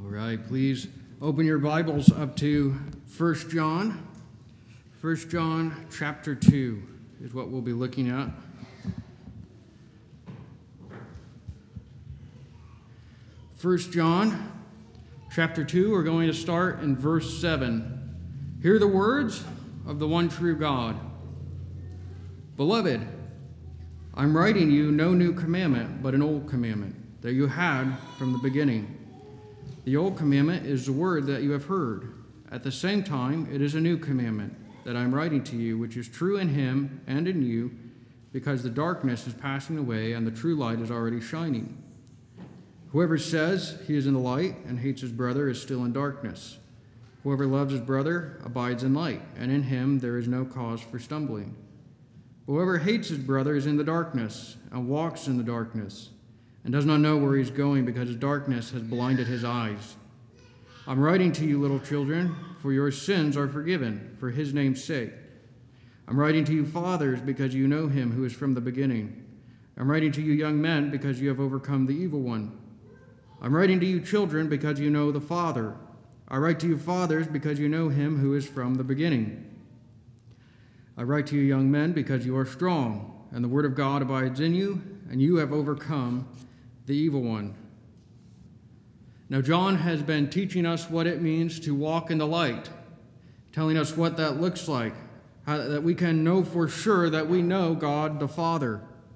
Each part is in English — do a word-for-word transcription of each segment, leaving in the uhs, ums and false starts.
All right, please open your Bibles up to First John. First John chapter two is what we'll be looking at. First John chapter two, we're going to start in verse seven. Hear the words of the one true God. Beloved, I'm writing you no new commandment, but an old commandment that you had from the beginning. The old commandment is the word that you have heard. At the same time, it is a new commandment that I'm writing to you, which is true in him and in you, because the darkness is passing away and the true light is already shining. Whoever says he is in the light and hates his brother is still in darkness. Whoever loves his brother abides in light, and in him there is no cause for stumbling. Whoever hates his brother is in the darkness and walks in the darkness, and does not know where he is going because his darkness has blinded his eyes. I'm writing to you, little children, for your sins are forgiven for his name's sake. I'm writing to you, fathers, because you know him who is from the beginning. I'm writing to you, young men, because you have overcome the evil one. I'm writing to you, children, because you know the Father. I write to you, fathers, because you know him who is from the beginning. I write to you, young men, because you are strong, and the word of God abides in you, and you have overcome the evil one. Now, John has been teaching us what it means to walk in the light, telling us what that looks like, how, that we can know for sure that we know God the Father.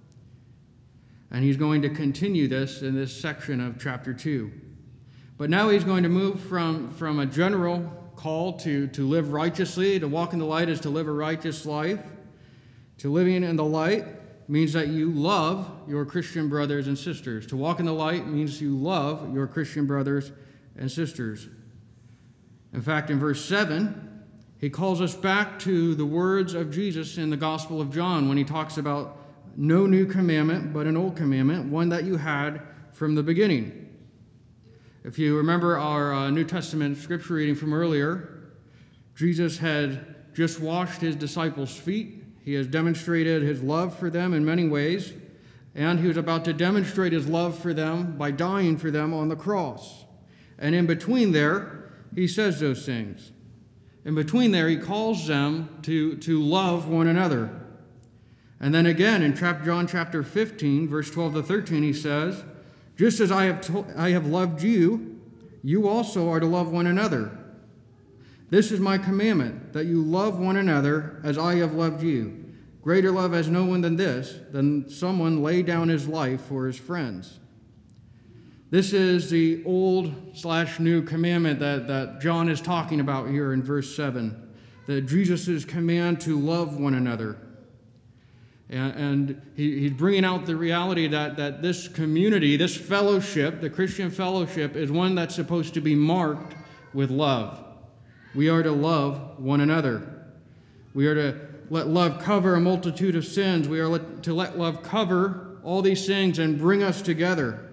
And he's going to continue this in this section of chapter two. But now he's going to move from, from a general call to, to live righteously. To walk in the light is to live a righteous life. To living in the light means that you love your Christian brothers and sisters. To walk in the light means you love your Christian brothers and sisters. In fact, in verse seven, he calls us back to the words of Jesus in the Gospel of John when he talks about no new commandment, but an old commandment, one that you had from the beginning. If you remember our uh, New Testament scripture reading from earlier, Jesus had just washed his disciples' feet. He has demonstrated his love for them in many ways, and he was about to demonstrate his love for them by dying for them on the cross. And in between there, he says those things. In between there, he calls them to, to love one another. And then again, in John chapter fifteen, verse twelve to thirteen, he says, just as I have, to- I have loved you, you also are to love one another. This is my commandment, that you love one another as I have loved you. Greater love has no one than this, than someone lay down his life for his friends. This is the old slash new commandment that, that John is talking about here in verse seven, that Jesus' command to love one another. And, and he, he's bringing out the reality that, that this community, this fellowship, the Christian fellowship, is one that's supposed to be marked with love. We are to love one another. We are to let love cover a multitude of sins. We are let, to let love cover all these things and bring us together.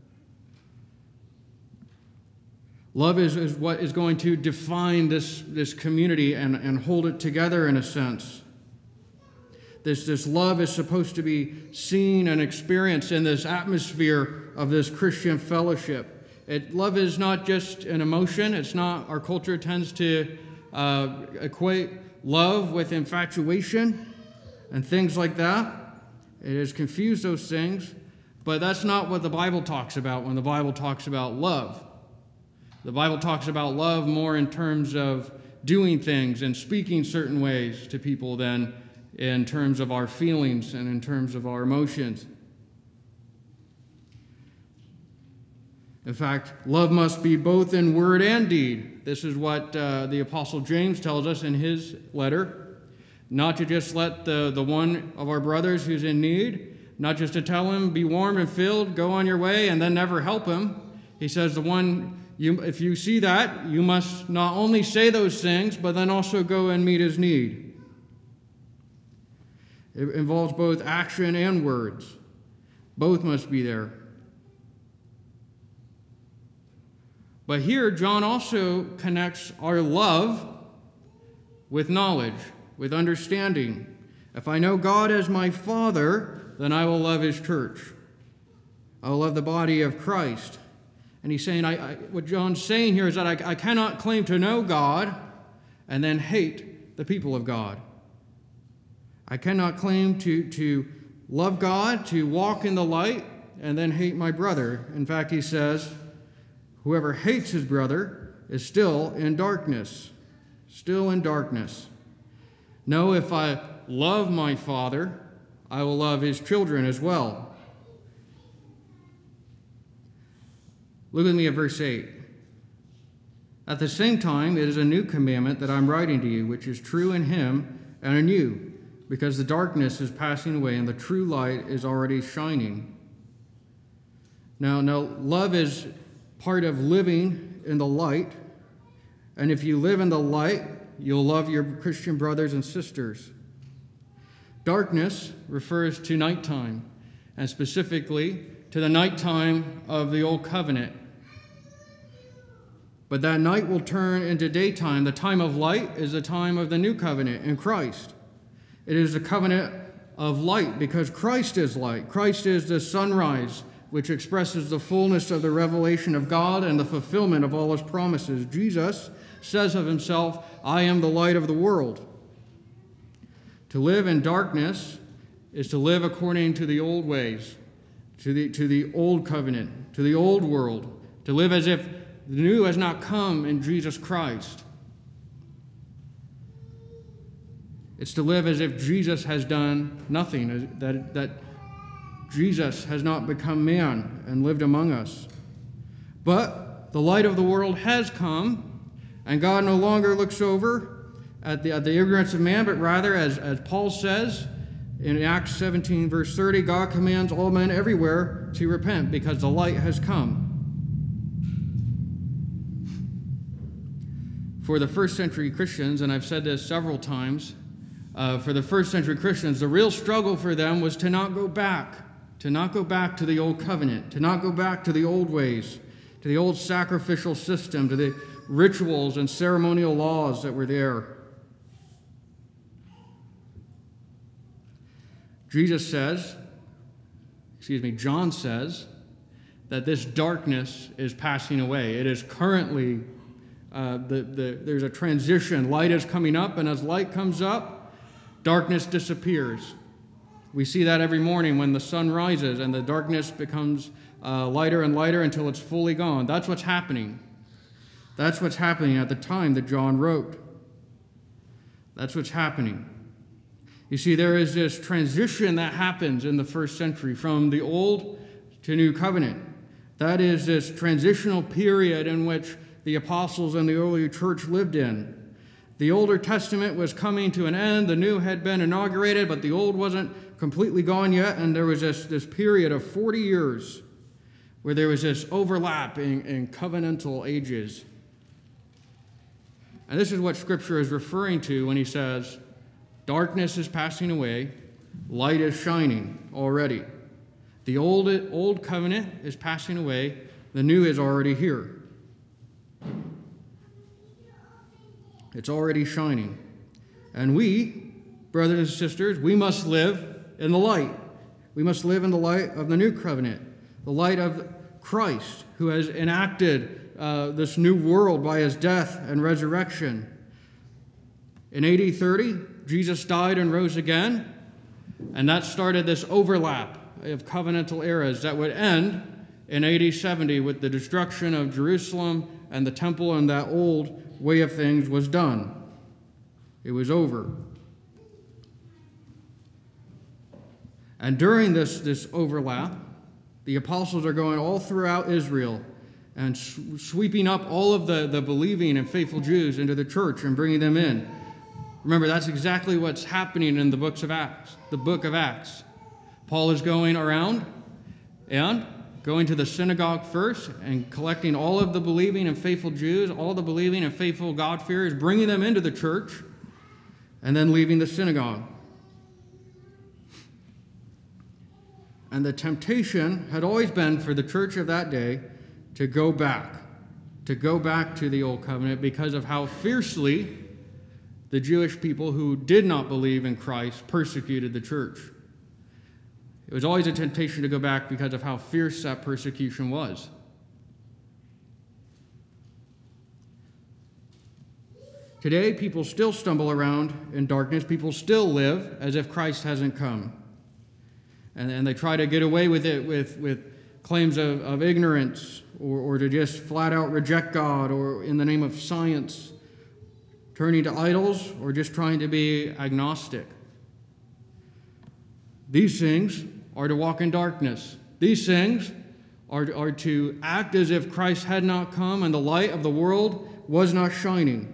Love is, is what is going to define this, this community and, and hold it together in a sense. This, this love is supposed to be seen and experienced in this atmosphere of this Christian fellowship. It, love is not just an emotion. It's not, our culture tends to uh, equate love with infatuation and things like that. It has confused those things, but that's not what the Bible talks about when the Bible talks about love. The Bible talks about love more in terms of doing things and speaking certain ways to people than in terms of our feelings and in terms of our emotions. In fact, love must be both in word and deed. This is what uh, the Apostle James tells us in his letter. Not to just let the, the one of our brothers who's in need, not just to tell him, be warm and filled, go on your way, and then never help him. He says the one, you, if you see that, you must not only say those things, but then also go and meet his need. It involves both action and words. Both must be there. But here, John also connects our love with knowledge, with understanding. If I know God as my Father, then I will love his church. I will love the body of Christ. And he's saying, I, I, what John's saying here is that I, I cannot claim to know God and then hate the people of God. I cannot claim to, to love God, to walk in the light, and then hate my brother. In fact, he says, whoever hates his brother is still in darkness. Still in darkness. No, if I love my Father, I will love his children as well. Look with me at verse eight. At the same time, it is a new commandment that I'm writing to you, which is true in him and in you, because the darkness is passing away and the true light is already shining. Now, now, love is part of living in the light, and if you live in the light, you'll love your Christian brothers and sisters. Darkness refers to nighttime, and specifically to the nighttime of the Old Covenant. But that night will turn into daytime. The time of light is the time of the New Covenant in Christ. It is a covenant of light because Christ is light. Christ is the sunrise, which expresses the fullness of the revelation of God and the fulfillment of all his promises. Jesus says of himself, I am the light of the world. To live in darkness is to live according to the old ways, to the, to the old covenant, to the old world, to live as if the new has not come in Jesus Christ. It's to live as if Jesus has done nothing, that, that Jesus has not become man and lived among us. But the light of the world has come, and God no longer looks over at the, at the ignorance of man, but rather, as, as Paul says in Acts seventeen, verse thirty, God commands all men everywhere to repent because the light has come. For the first century Christians, and I've said this several times, uh, for the first century Christians, the real struggle for them was to not go back, to not go back to the old covenant, to not go back to the old ways, to the old sacrificial system, to the rituals and ceremonial laws that were there. Jesus says, excuse me, John says that this darkness is passing away. It is currently Uh, the, the, there's a transition. Light is coming up, and as light comes up, darkness disappears. We see that every morning when the sun rises and the darkness becomes uh, lighter and lighter until it's fully gone. That's what's happening. That's what's happening at the time that John wrote. That's what's happening. You see, there is this transition that happens in the first century from the old to new covenant. That is this transitional period in which the apostles and the early church lived in. The Older Testament was coming to an end. The new had been inaugurated, but the old wasn't completely gone yet. And there was this, this period of forty years where there was this overlap in, in covenantal ages. And this is what Scripture is referring to when he says, darkness is passing away, light is shining already. The old, old covenant is passing away, the new is already here. It's already shining. And we, brothers and sisters, we must live in the light. We must live in the light of the new covenant, the light of Christ, who has enacted uh, this new world by his death and resurrection. In A D thirty, Jesus died and rose again, and that started this overlap of covenantal eras that would end in A D seventy with the destruction of Jerusalem and the temple, and that old way of things was done. It was over. And during this, this overlap, the apostles are going all throughout Israel and sweeping up all of the, the believing and faithful Jews into the church and bringing them in. Remember, that's exactly what's happening in the books of Acts, the book of Acts. Paul is going around and going to the synagogue first and collecting all of the believing and faithful Jews, all the believing and faithful God-fearers, bringing them into the church, and then leaving the synagogue. And the temptation had always been for the church of that day to go back, to go back to the old covenant because of how fiercely the Jewish people who did not believe in Christ persecuted the church. It was always a temptation to go back because of how fierce that persecution was. Today, people still stumble around in darkness. People still live as if Christ hasn't come. And, and they try to get away with it with, with claims of, of ignorance, or, or to just flat out reject God, or in the name of science, turning to idols, or just trying to be agnostic. These things are to walk in darkness. These things are, are to act as if Christ had not come and the light of the world was not shining.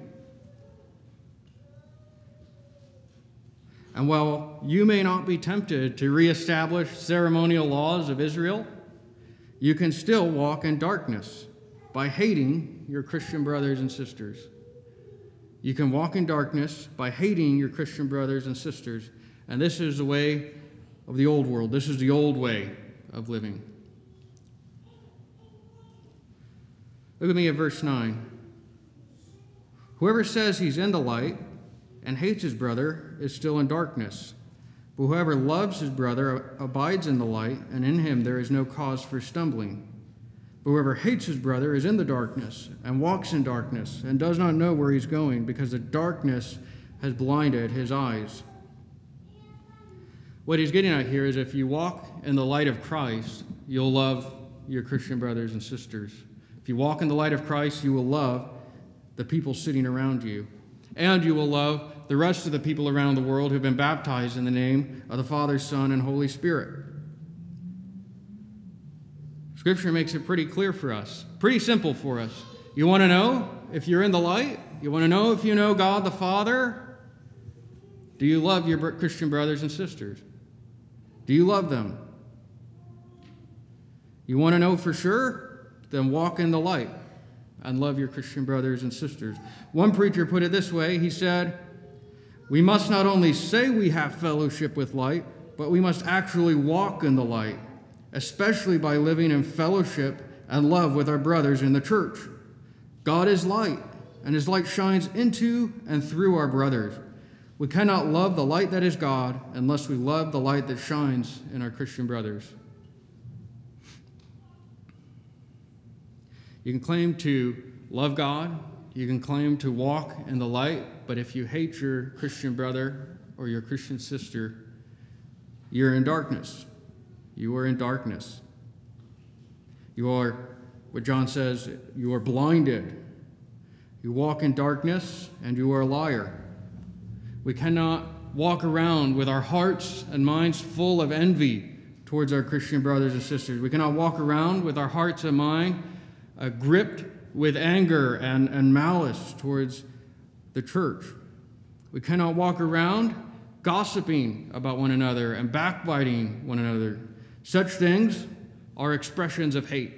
And while you may not be tempted to reestablish ceremonial laws of Israel, you can still walk in darkness by hating your Christian brothers and sisters. You can walk in darkness by hating your Christian brothers and sisters. And this is the way of the old world. This is the old way of living. Look at me at verse nine. Whoever says he's in the light and hates his brother is still in darkness. But whoever loves his brother abides in the light, and in him there is no cause for stumbling. But whoever hates his brother is in the darkness and walks in darkness and does not know where he's going, because the darkness has blinded his eyes. What he's getting at here is if you walk in the light of Christ, you'll love your Christian brothers and sisters. If you walk in the light of Christ, you will love the people sitting around you. And you will love the rest of the people around the world who've been baptized in the name of the Father, Son, and Holy Spirit. Scripture makes it pretty clear for us, pretty simple for us. You want to know if you're in the light? You want to know if you know God the Father? Do you love your Christian brothers and sisters? Do you love them? You want to know for sure? Then walk in the light and love your Christian brothers and sisters. One preacher put it this way. He said, we must not only say we have fellowship with light, but we must actually walk in the light, especially by living in fellowship and love with our brothers in the church. God is light, and his light shines into and through our brothers. We cannot love the light that is God unless we love the light that shines in our Christian brothers. You can claim to love God, you can claim to walk in the light, but if you hate your Christian brother or your Christian sister, you're in darkness. You are in darkness. You are, what John says, you are blinded. You walk in darkness and you are a liar. We cannot walk around with our hearts and minds full of envy towards our Christian brothers and sisters. We cannot walk around with our hearts and mind uh, gripped with anger and, and malice towards the church. We cannot walk around gossiping about one another and backbiting one another. Such things are expressions of hate.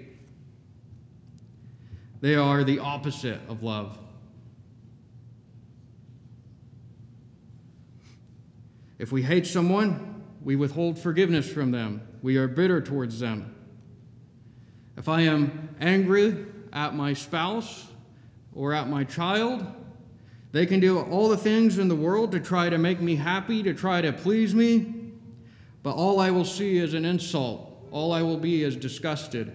They are the opposite of love. If we hate someone, we withhold forgiveness from them. We are bitter towards them. If I am angry at my spouse or at my child, they can do all the things in the world to try to make me happy, to try to please me, but all I will see is an insult. All I will be is disgusted.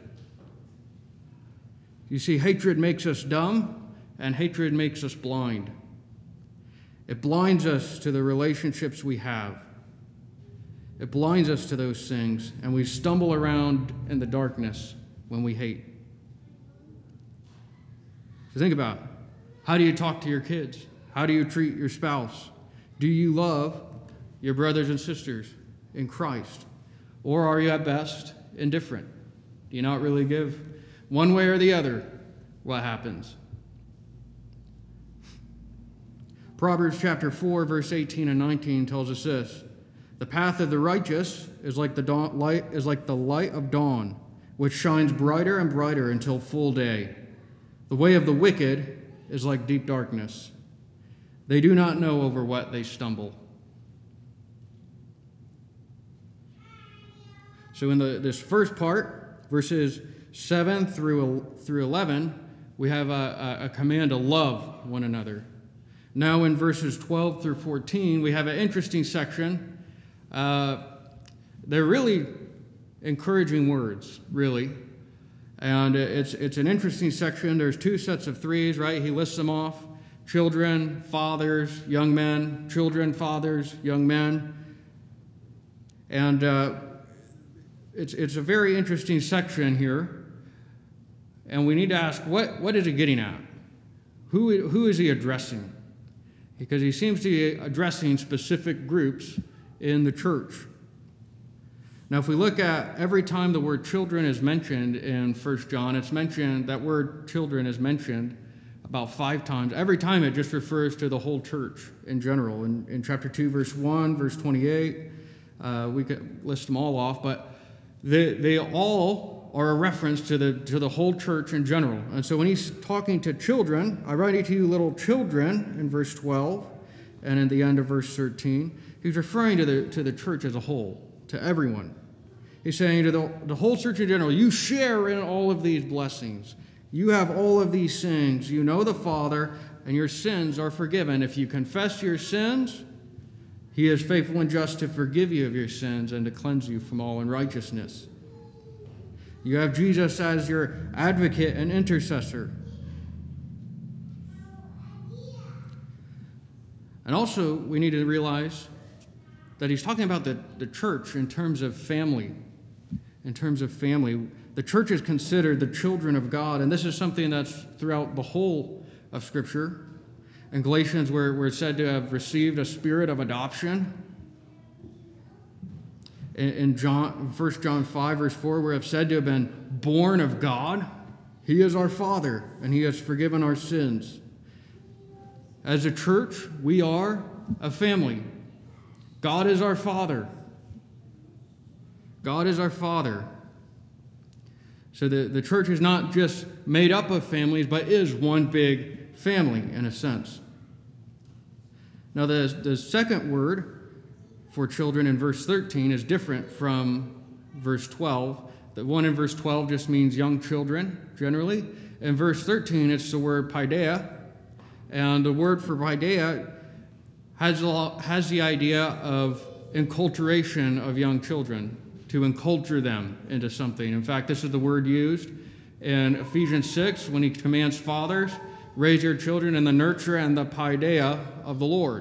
You see, hatred makes us dumb, and hatred makes us blind. It blinds us to the relationships we have. It blinds us to those things, and we stumble around in the darkness when we hate. So think about it. How do you talk to your kids? How do you treat your spouse? Do you love your brothers and sisters in Christ? Or are you at best indifferent? Do you not really give one way or the other what happens? Proverbs chapter four, verse eighteen and nineteen tells us this: the path of the righteous is like the dawn, light is like the light of dawn, which shines brighter and brighter until full day. The way of the wicked is like deep darkness. They do not know over what they stumble. So in the, this first part, verses seven through, through eleven, we have a, a, a command to love one another. Now in verses twelve through fourteen, we have an interesting section. Uh, they're really encouraging words, really. And it's it's an interesting section. There's two sets of threes, right? He lists them off. children, fathers, young men, children, fathers, young men. And uh, it's, it's a very interesting section here. And we need to ask, what, what is he getting at? Who, who is he addressing? Because he seems to be addressing specific groups in the church. Now, if we look at every time the word children is mentioned in First John, it's mentioned, that word children is mentioned about five times. Every time it just refers to the whole church in general. In, in chapter two, verse one, verse twenty-eight, uh, we could list them all off, but they, they all are a reference to the, to the whole church in general. And so when he's talking to children, I write to you little children in verse twelve, and in the end of verse thirteen, he's referring to the, to the church as a whole, to everyone. He's saying to the, the whole church in general, you share in all of these blessings. You have all of these things. You know the Father, and your sins are forgiven. If you confess your sins, he is faithful and just to forgive you of your sins and to cleanse you from all unrighteousness. You have Jesus as your advocate and intercessor. And also, we need to realize that he's talking about the, the church in terms of family. In terms of family. The church is considered the children of God, and this is something that's throughout the whole of Scripture. In Galatians, we're, we're said to have received a spirit of adoption. In, in John, First John five, verse four, we have said to have been born of God. He is our Father, and he has forgiven our sins. As a church, we are a family. God is our Father. God is our Father. So the, the church is not just made up of families, but is one big family in a sense. Now the, the second word for children in verse thirteen is different from verse twelve. The one in verse twelve just means young children, generally. In verse thirteen, it's the word paideia. And the word for paideia has, has the idea of enculturation of young children, to enculture them into something. In fact, this is the word used in Ephesians six when he commands fathers, raise your children in the nurture and the paideia of the Lord.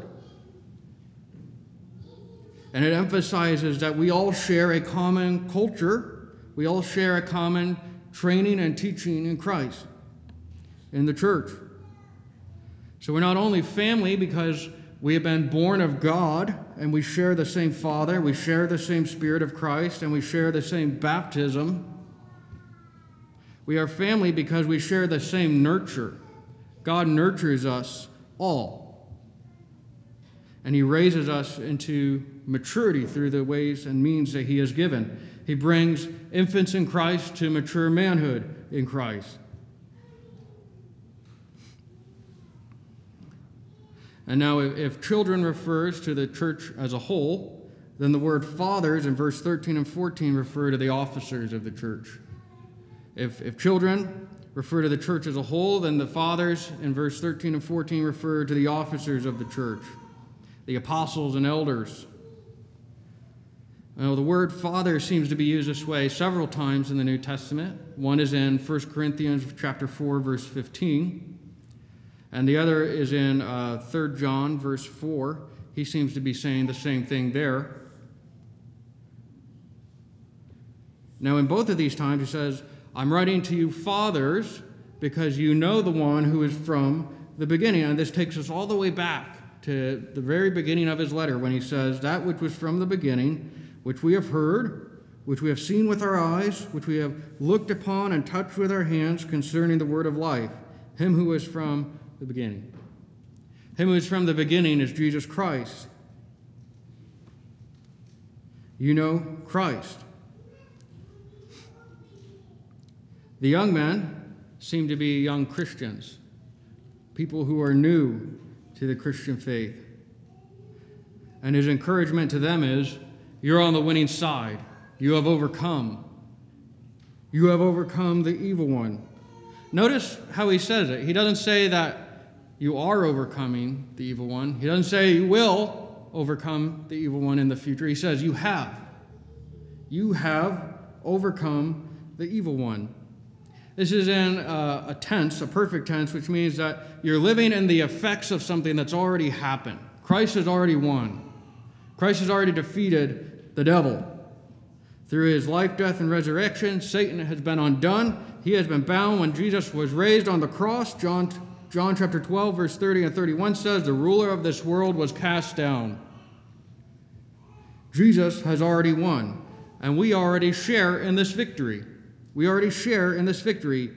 And it emphasizes that we all share a common culture. We all share a common training and teaching in Christ, in the church. So we're not only family because we have been born of God, and we share the same Father, we share the same Spirit of Christ, and we share the same baptism. We are family because we share the same nurture. God nurtures us all. And he raises us into maturity through the ways and means that he has given. He brings infants in Christ to mature manhood in Christ. And now, if, if children refers to the church as a whole, then the word fathers in verse thirteen and fourteen refer to the officers of the church. If, if children refer to the church as a whole, then the fathers in verse thirteen and fourteen refer to the officers of the church, the apostles and elders. Now, the word father seems to be used this way several times in the New Testament. One is in First Corinthians chapter four, verse fifteen. And the other is in uh, Third John, verse four. He seems to be saying the same thing there. Now, in both of these times, he says, I'm writing to you fathers because you know the one who is from the beginning. And this takes us all the way back to the very beginning of his letter when he says, that which was from the beginning, which we have heard, which we have seen with our eyes, which we have looked upon and touched with our hands concerning the word of life, him who is from the beginning. Him who is from the beginning is Jesus Christ. You know Christ. The young men seem to be young Christians, people who are new to the Christian faith. And his encouragement to them is, you're on the winning side. You have overcome. You have overcome the evil one. Notice how he says it. He doesn't say that you are overcoming the evil one. He doesn't say you will overcome the evil one in the future. He says you have. You have overcome the evil one. This is in uh, a tense, a perfect tense, which means that you're living in the effects of something that's already happened. Christ has already won. Christ has already defeated the devil. Through his life, death, and resurrection, Satan has been undone. He has been bound when Jesus was raised on the cross. John, John chapter twelve, verse thirty and thirty-one says, the ruler of this world was cast down. Jesus has already won, and we already share in this victory. We already share in this victory.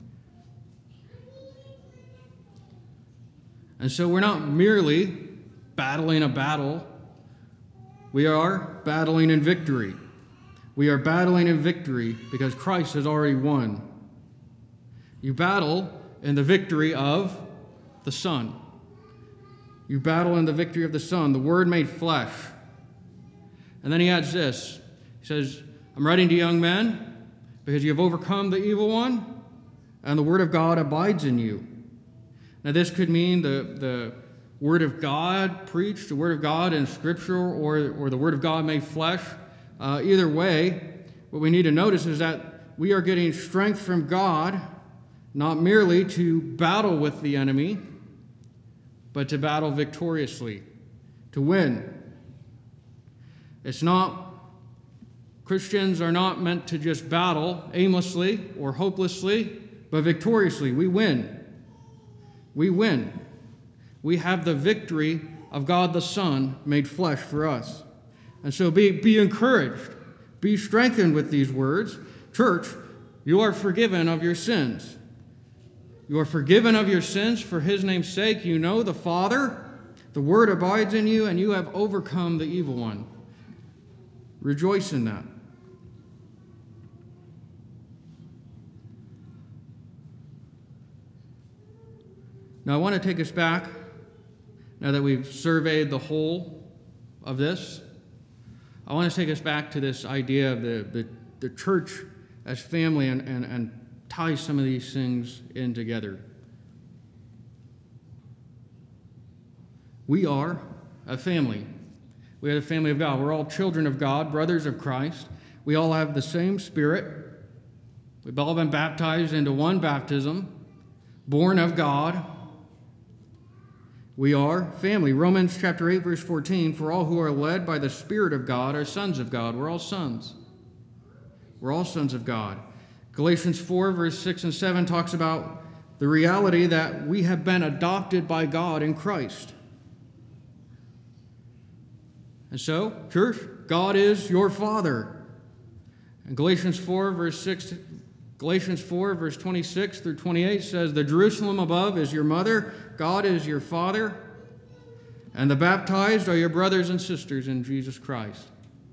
And so we're not merely battling a battle. We are battling in victory. We are battling in victory because Christ has already won. You battle in the victory of the Son. You battle in the victory of the Son, the Word made flesh. And then he adds this. He says, I'm writing to young men because you have overcome the evil one, and the Word of God abides in you. Now this could mean the, the Word of God preached, the Word of God in Scripture, or, or the Word of God made flesh. Uh, either way, what we need to notice is that we are getting strength from God, not merely to battle with the enemy, but to battle victoriously, to win. It's not, Christians are not meant to just battle aimlessly or hopelessly, but victoriously. We win. We win. We have the victory of God the Son made flesh for us. And so be, be encouraged. Be strengthened with these words. Church, you are forgiven of your sins. You are forgiven of your sins for his name's sake. You know the Father. The Word abides in you, and you have overcome the evil one. Rejoice in that. Now I want to take us back, now that we've surveyed the whole of this, I want to take us back to this idea of the, the, the church as family and, and, and tie some of these things in together. We are a family. We are the family of God. We're all children of God, brothers of Christ. We all have the same Spirit. We've all been baptized into one baptism, born of God. We are family. Romans chapter eight, verse fourteen, for all who are led by the Spirit of God are sons of God. We're all sons. We're all sons of God. Galatians four, verse six and seven talks about the reality that we have been adopted by God in Christ. And so, church, God is your Father. And Galatians four, verse six, Galatians four, verse twenty-six through twenty-eight says, the Jerusalem above is your mother, God is your Father, and the baptized are your brothers and sisters in Jesus Christ.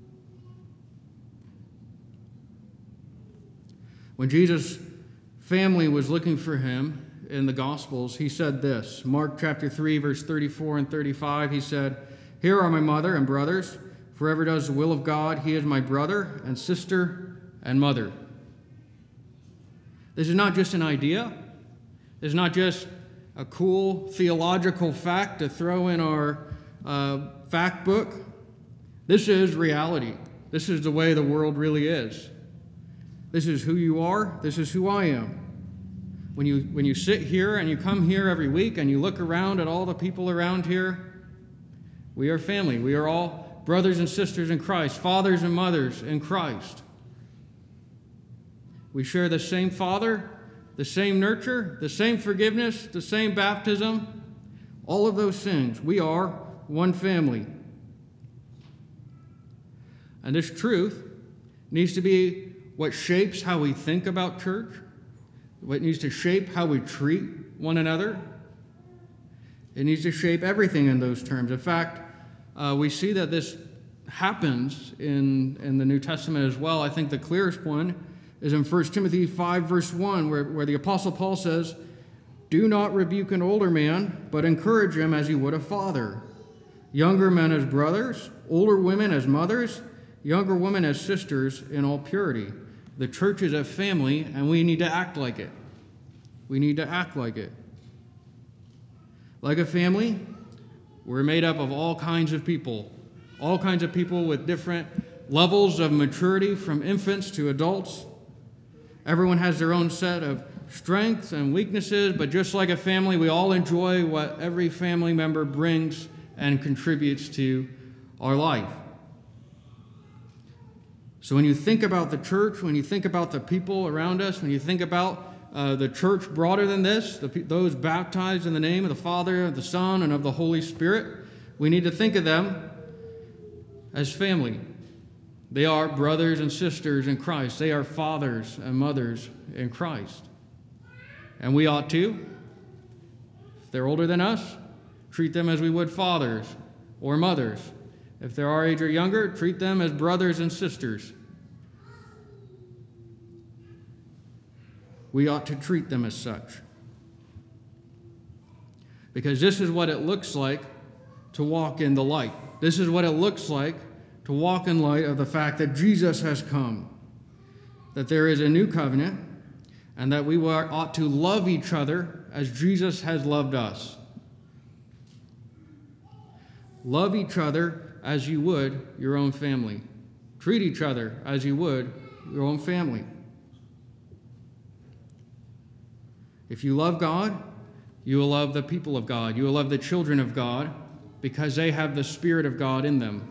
When Jesus' family was looking for him in the Gospels, he said this. Mark chapter three, verse thirty-four and thirty-five, he said, here are my mother and brothers. If whoever does the will of God, he is my brother and sister and mother. This is not just an idea. This is not just a cool theological fact to throw in our uh, fact book. This is reality. This is the way the world really is. This is who you are. This is who I am. When you, when you sit here and you come here every week and you look around at all the people around here, we are family. We are all brothers and sisters in Christ, fathers and mothers in Christ. We share the same Father, the same nurture, the same forgiveness, the same baptism, all of those things. We are one family. And this truth needs to be what shapes how we think about church, what needs to shape how we treat one another. It needs to shape everything in those terms. In fact, uh, we see that this happens in, in the New Testament as well. I think the clearest one is in First Timothy five, verse one, where, where the Apostle Paul says, do not rebuke an older man, but encourage him as you would a father. Younger men as brothers, older women as mothers, younger women as sisters in all purity. The church is a family, and we need to act like it. We need to act like it. Like a family, we're made up of all kinds of people, all kinds of people with different levels of maturity, from infants to adults. Everyone has their own set of strengths and weaknesses, but just like a family, we all enjoy what every family member brings and contributes to our life. So when you think about the church, when you think about the people around us, when you think about uh, the church broader than this, the, those baptized in the name of the Father, of the Son, and of the Holy Spirit, we need to think of them as family. They are brothers and sisters in Christ. They are fathers and mothers in Christ. And we ought to, if they're older than us, treat them as we would fathers or mothers. If they're our age or younger, treat them as brothers and sisters. We ought to treat them as such. Because this is what it looks like to walk in the light. This is what it looks like to walk in light of the fact that Jesus has come, that there is a new covenant, and that we ought to love each other as Jesus has loved us. Love each other as you would your own family. Treat each other as you would your own family. If you love God, you will love the people of God. You will love the children of God because they have the Spirit of God in them.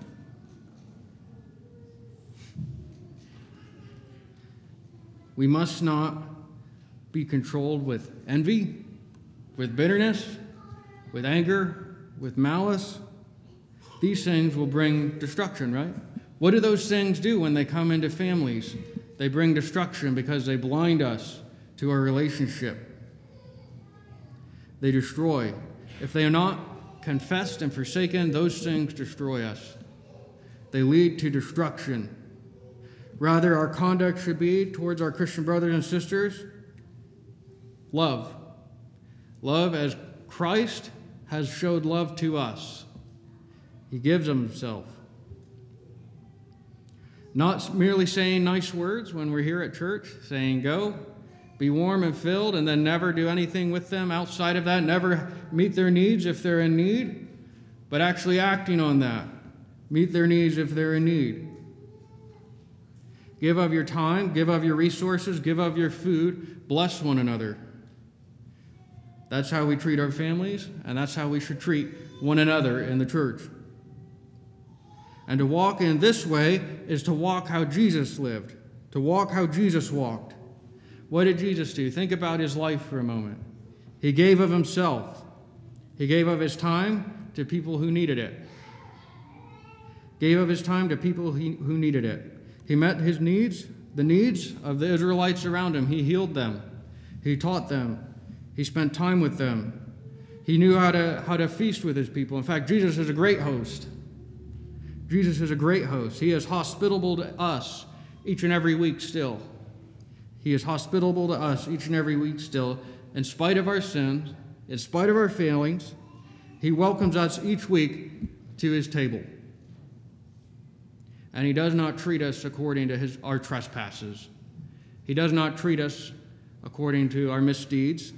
We must not be controlled with envy, with bitterness, with anger, with malice. These things will bring destruction, right? What do those things do when they come into families? They bring destruction because they blind us to our relationship. They destroy. If they are not confessed and forsaken, those things destroy us. They lead to destruction. Rather, our conduct should be towards our Christian brothers and sisters love. Love as Christ has showed love to us. He gives of himself. Not merely saying nice words when we're here at church, saying go, be warm and filled, and then never do anything with them outside of that, never meet their needs if they're in need, but actually acting on that. Meet their needs if they're in need. Give of your time, give of your resources, give of your food, bless one another. That's how we treat our families, and that's how we should treat one another in the church. And to walk in this way is to walk how Jesus lived, to walk how Jesus walked. What did Jesus do? Think about his life for a moment. He gave of himself. He gave of his time to people who needed it. Gave of his time to people who needed it. He met his needs, the needs of the Israelites around him. He healed them. He taught them. He spent time with them. He knew how to, how to feast with his people. In fact, Jesus is a great host. Jesus is a great host. He is hospitable to us each and every week still. He is hospitable to us each and every week still. In spite of our sins, in spite of our failings, he welcomes us each week to his table. And he does not treat us according to his, our trespasses. He does not treat us according to our misdeeds.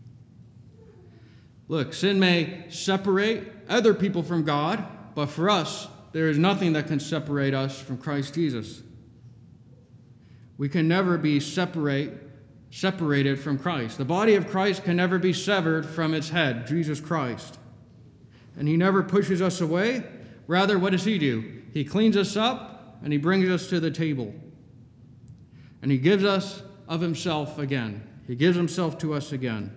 Look, sin may separate other people from God, but for us, there is nothing that can separate us from Christ Jesus. We can never be separate, separated from Christ. The body of Christ can never be severed from its head, Jesus Christ. And he never pushes us away. Rather, what does he do? He cleans us up and he brings us to the table. And he gives us of himself again. He gives himself to us again.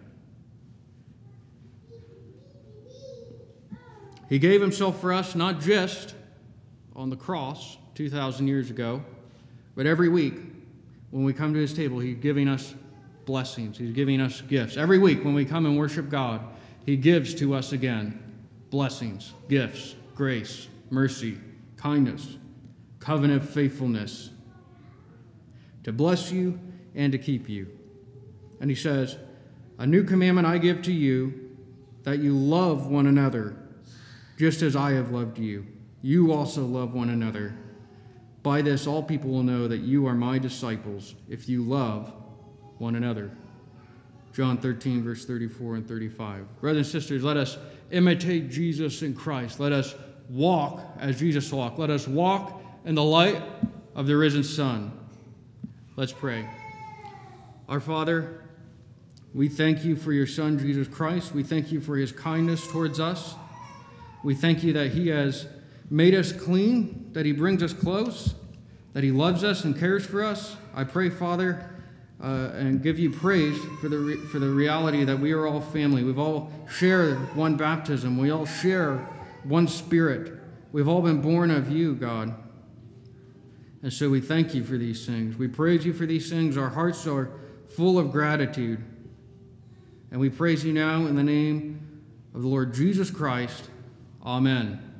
He gave himself for us not just on the cross two thousand years ago, but every week when we come to his table, he's giving us blessings. He's giving us gifts. Every week when we come and worship God, he gives to us again blessings, gifts, grace, mercy, kindness, covenant faithfulness, to bless you and to keep you. And he says, a new commandment I give to you, that you love one another, just as I have loved you. You also love one another. By this, all people will know that you are my disciples, if you love one another. John thirteen, verse thirty-four and thirty-five. Brothers and sisters, let us imitate Jesus in Christ. Let us walk as Jesus walked. Let us walk in the light of the risen Son. Let's pray. Our Father, we thank you for your Son, Jesus Christ. We thank you for his kindness towards us. We thank you that he has made us clean, that he brings us close, that he loves us and cares for us. I pray, Father, uh, and give you praise for the re- for the reality that we are all family. We've all shared one baptism. We all share one Spirit. We've all been born of you, God. And so we thank you for these things. We praise you for these things. Our hearts are full of gratitude. And we praise you now in the name of the Lord Jesus Christ. Amen.